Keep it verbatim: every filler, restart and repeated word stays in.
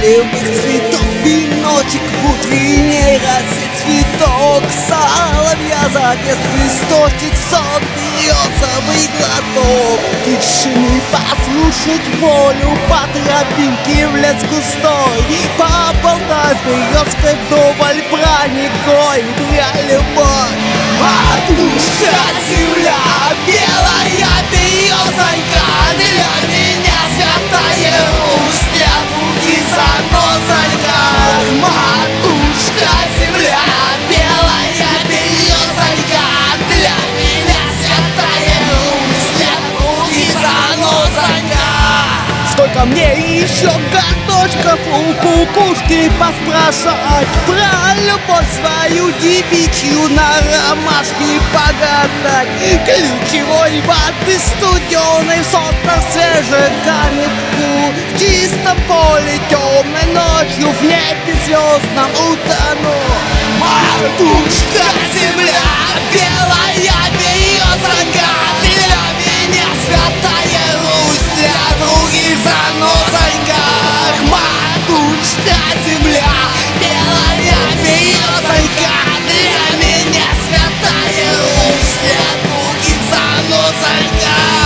полевых цветов. Веночек в утренней росе, цветок соловья запев, листочек сон березовый глоток. Тишины послушать волю по тропинке в лес густой, поболтать с березкой вдоволь про Николь, про любовь. Матушка земля, белая березонька, для меня святая Русь, для других занозонька. Матушка земля, белая березонька, для меня святая Русь, для других занозонька. Сколько мне еще годочков у кукушки поспрашивать, про любовь свою девичью на ромашке погадать, ключевой воды студеной в сотах свежих камешку, в чистом поле темной ночью в небе звездном утону. Матушка земля, белая березонька, для меня святая Русь, для других занозонька. Матушка земля, белая березонька, для меня святая Русь, для других занозонька.